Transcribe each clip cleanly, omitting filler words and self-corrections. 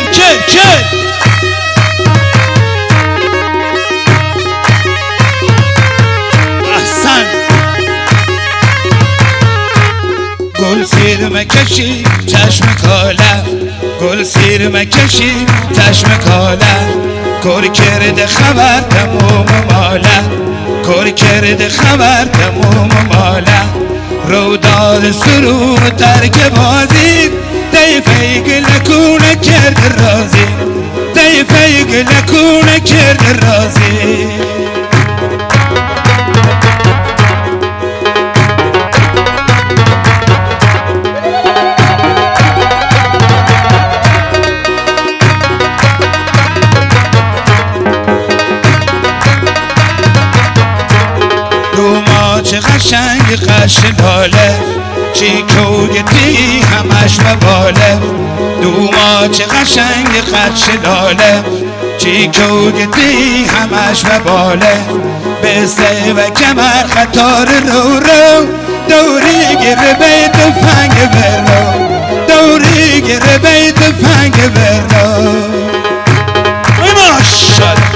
چه احسن گل سیر مکشی چشم کاله گل سیر مکشی چشم کاله کار کرده خبر تموم ماله کار کرده خبر تموم ماله رو داد سرو ترک بازی دیفه گلکونه کرد رازی دیفه گلکونه کرد رازی چه قشنگ قش لاله چی کوگتی همش بباله دوما چه قشنگ قش لاله چی کوگتی همش بباله بسته و کمر خطار رو دوری گره بیت فنگ برو دوری گره بیت فنگ برو ای ماشالله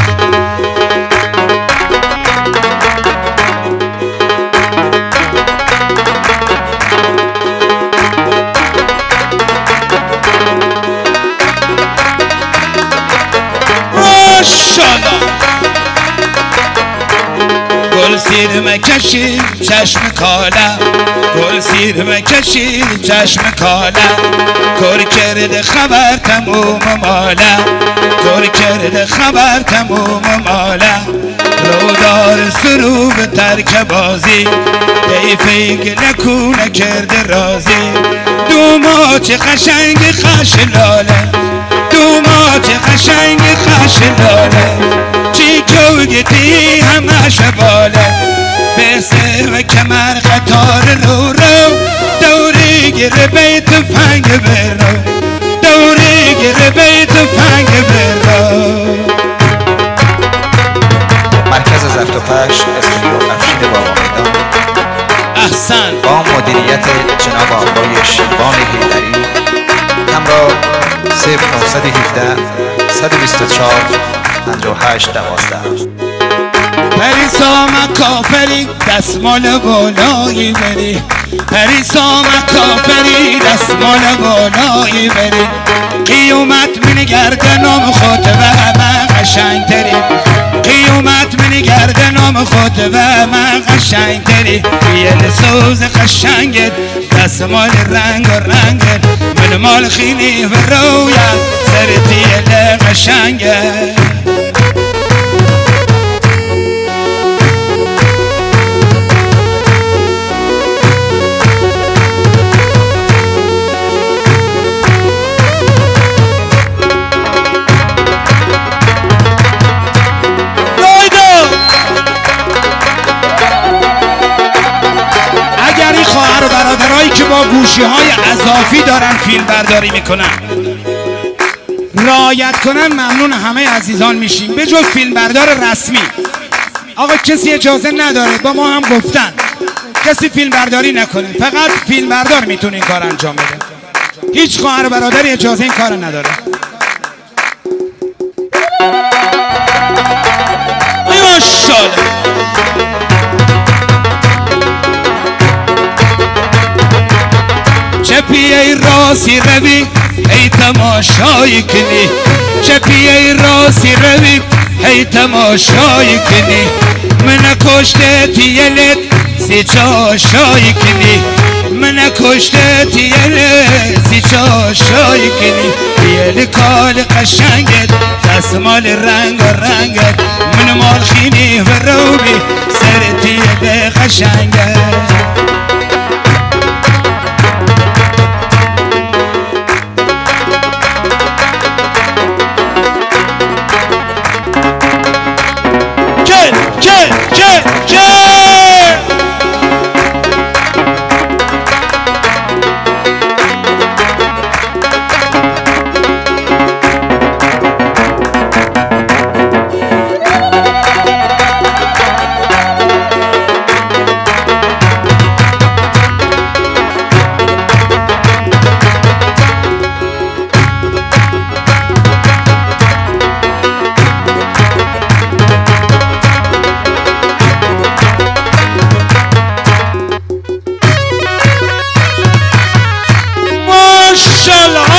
گل سیر مکشی چشم کاله گل سیر مکشی چشم کاله کار کرده خبر تموم ماله کار کرده خبر تموم ماله رو دار سرو به ترک بازی دیفه گلکونه کرده رازی دوما چه قشنگ خش لاله دوما چه قشنگ خش لاله چی کوگتی همش باله بسر و کمر قطار رو دوری گره بیت فنگ برو دوری گره بیت فنگ برو مرکز ضبط و پخش استودیو افشین بابا میدان احسن با مدیریت جناب آقای شیبان حیدری همراه 0917 124 58 12 پریسا مکافری دستمال بالایی بری پریسا مکافری دستمال بالایی بری قیومت من گردنم خود و من قشنگ تری قیومت من گردنم خود و من قشنگ تری یه سوز قشنگت دستمال رنگ و رنگت من مال خیلی و رویت سرتی قشنگت برادرایی که با گوشی های اضافی دارن فیلم برداری میکنن رعایت کنن ممنون همه عزیزان میشیم به جز فیلم بردار رسمی آقا کسی اجازه نداره با ما هم گفتن کسی فیلم برداری نکنه فقط فیلم بردار میتونه این کار انجام بده هیچ خواهر برادری اجازه این کار نداره ای ماشاءالله چه پیه راسی روی ای تماشایی کنی چه پیه راسی روی ای تماشایی کنی من کشته تیلت سی چاشایی کنی من کشته تیلت سی چاشایی کنی تیل کال قشنگت دستمال رنگ و رنگت من مال خینی و روبی سر تیل قشنگت ماشاءالله